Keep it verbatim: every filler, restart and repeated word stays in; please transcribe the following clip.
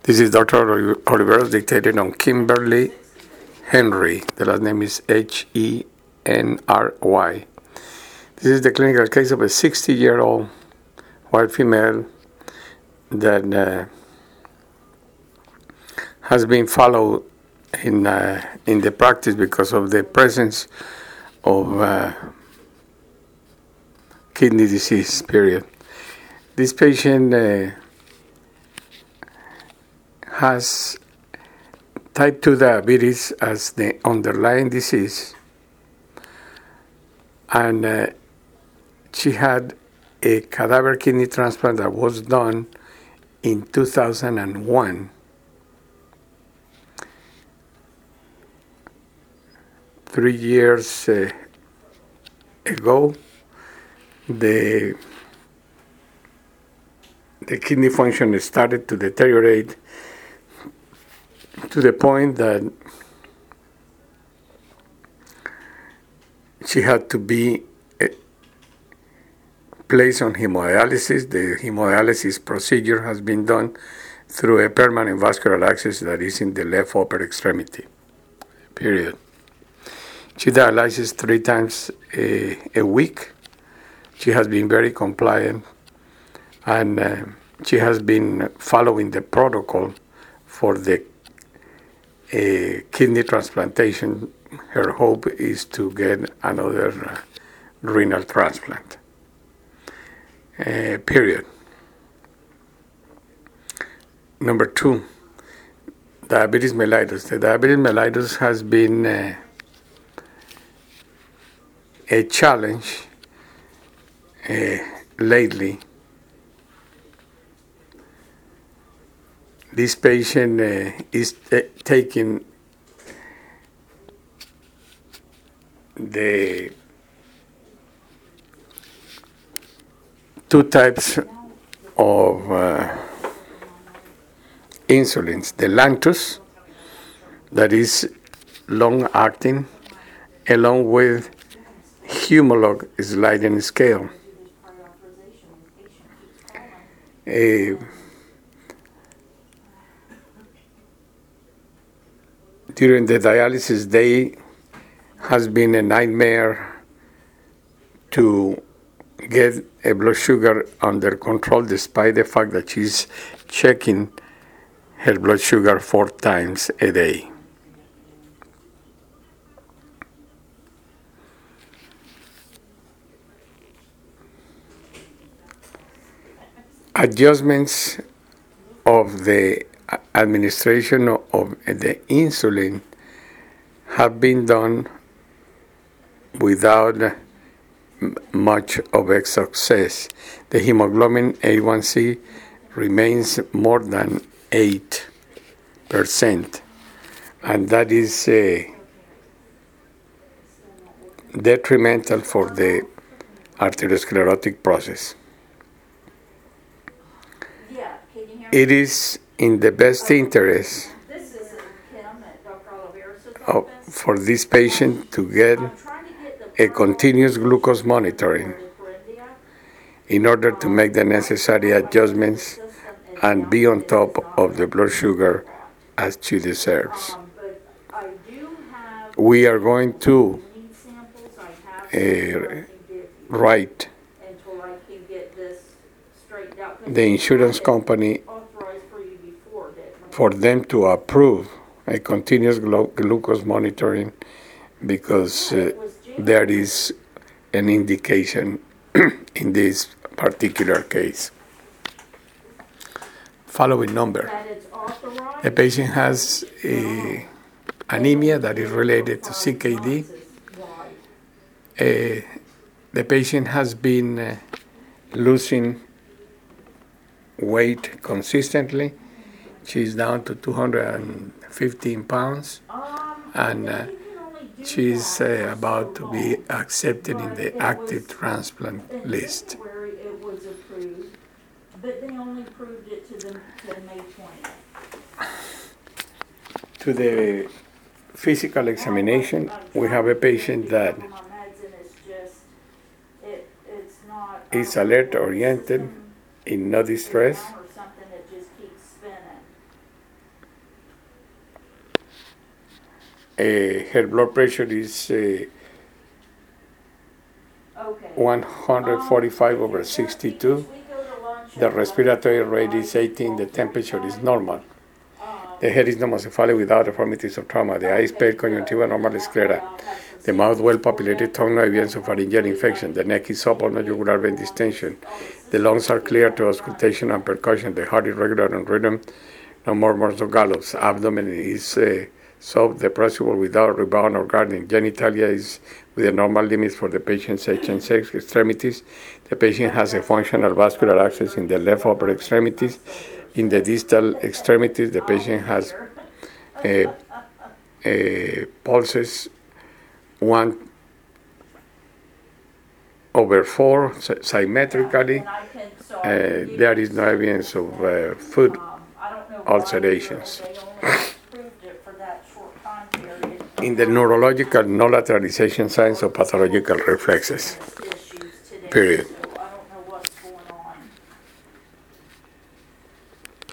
This is Doctor Oliveros dictated on Kimberly Henry. The last name is H E N R Y. This is the clinical case of a sixty-year-old white female that uh, has been followed in uh, in the practice because of the presence of uh, kidney disease, period. This patient uh, has type two diabetes as the underlying disease, and uh, she had a cadaver kidney transplant that was done in two thousand one. Three years uh, ago, the the kidney function started to deteriorate to the point that she had to be uh, placed on hemodialysis. The hemodialysis procedure has been done through a permanent vascular access that is in the left upper extremity, period. She dialyzes three times a, a week. She has been very compliant, and uh, she has been following the protocol for the uh, kidney transplantation. Her hope is to get another uh, renal transplant, uh, period. Number two, diabetes mellitus. The diabetes mellitus has been uh, a challenge uh, lately. This patient uh, is t- taking the two types of uh, insulins, the Lantus, that is long-acting, along with Humalog sliding scale. Uh, during the dialysis day has been a nightmare to get a blood sugar under control, despite the fact that she's checking her blood sugar four times a day. Adjustments of the administration of the insulin have been done without much of a success. The hemoglobin A one C remains more than eight percent, and that is uh, detrimental for the arteriosclerotic process. It is in the best interest of, for this patient to get a continuous glucose monitoring in order to make the necessary adjustments and be on top of the blood sugar as she deserves. We are going to uh, write the insurance company for them to approve a continuous glu- glucose monitoring, because uh, there is an indication in this particular case. Following number. The patient has a anemia that is related to C K D. Uh, the patient has been uh, losing weight consistently. She's down to two hundred fifteen pounds, and uh, she's uh, about to be accepted in the active transplant list. To the physical examination, we have a patient that is alert oriented, in no distress, Uh, her blood pressure is uh, one forty-five over sixty-two. The respiratory rate is eighteen. The temperature is normal. The head is normocephalic without deformities or trauma. The eye is pale, conjunctiva, normal sclera. The mouth well populated, tongue no evidence of pharyngeal infection. The neck is supple, no jugular vein distension. The lungs are clear to auscultation and percussion. The heart is regular on rhythm, no murmurs or gallops. Abdomen is uh, soft, depressible without rebound or gardening. Genitalia is with the normal limits for the patient's age and sex. Extremities, the patient has a functional vascular access in the left upper extremities. In the distal extremities, the patient has uh, uh, pulses one over four symmetrically. Uh, there is no evidence of uh, foot ulcerations. In the neurological, no lateralization signs of pathological reflexes. Period.